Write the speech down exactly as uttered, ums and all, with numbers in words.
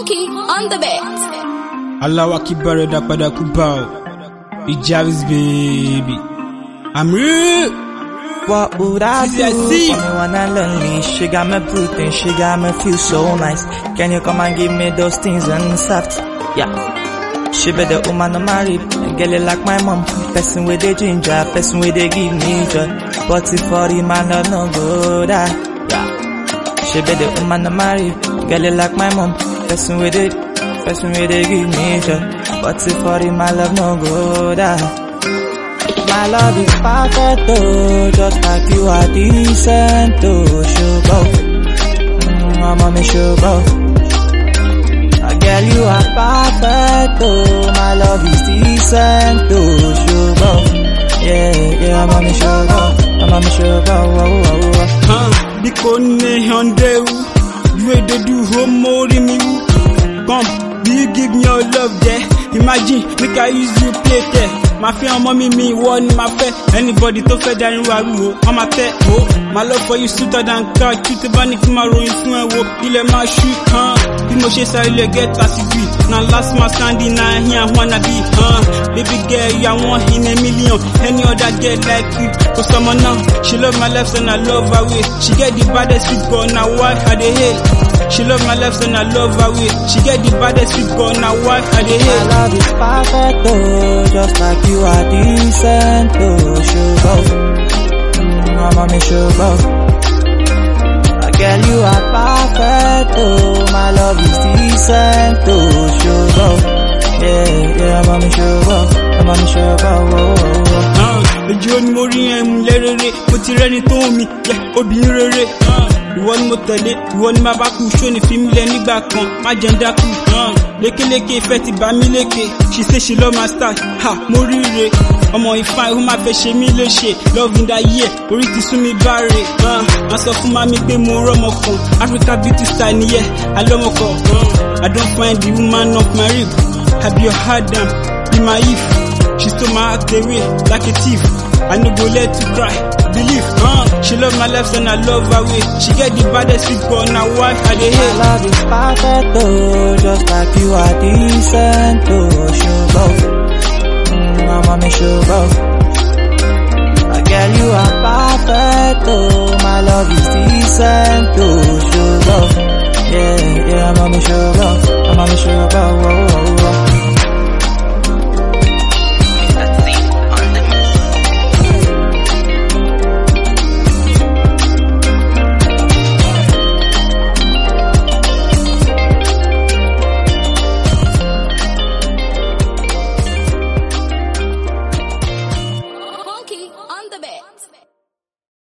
Monkey on the bed. Allah Akbar da pada kubao. Ijavis baby. I'm real. What would I do for me when I'm lonely? She got me breathing, she got me feel so nice. Can you come and give me those things and soft? Yeah. She be the woman I'm married, girl like my mom. Person with the ginger, person with the give me joy. But if for the man love no good, yeah. She be the woman I'm married, girl like my mom. Person with it, person with the give me joy. But if for the man love no good, ah. My love is perfect, oh, just like you are decent, oh, sugar. Mm, mommy, sugar. Girl, you are perfect, oh, my love is decent, oh, sugar. Yeah, yeah, mommy, sugar, mommy, sugar, oh, oh, oh. Huh, because me hundred, you way they do home more than me. Come, do you give me your love there? Imagine, make I use you play there. My fear mommy me one my pet. Anybody to fed than you I'm a pet. Oh, my love for you sweeter than car. Treat the bunny to my room in wo. Il est ma shoot, huh? Emotion say you get as you do. Now last my standing now here wanna be, huh? Baby girl, you are one in a million. Any other girl like you, for someone now. She love my left and I love her way. She get the baddest sweet girl now wife had the hate. She love my left and I love her way. She get the baddest sweet girl now wife had the hate. My love is perfect, oh, just like you. You are decent, oh, sugar. Mm, mommy, sugar. Girl, you are perfect, oh, my love is decent, oh, sugar. Yeah, yeah, mommy, sugar. Mommy, sugar, oh, oh, oh. Ah, the John Mori and Larry, put your ready to me, yeah, Obi Rere. Ah, the one motele, the one Mabaku, showing if him Lenny back on my gender. Ah. Leke leke feti ba mi leke. She say she love my style. Ha, mo rire. Omo ifan who ma fe se mi le se. Love in that year. Ori ti sun mi bare. Uh, I sọ fún mami pé mo romo kan. Africa beauty style ni yeah. I love mo kan. Uh, I don't find the woman of my rib. I be your hard damn. Be my if. She stole my heart away like a thief. I no go let you cry. Believe, uh, she love my left and I love her way. She get the baddest sweet girl, now wife I the hate. My love is perfect, oh, just like you are decent, oh, sugar. Mm, mommy, sugar. Girl, you are perfect, oh, my love is decent, oh, sugar. Yeah, yeah, mommy, sugar, mommy, sugar, oh.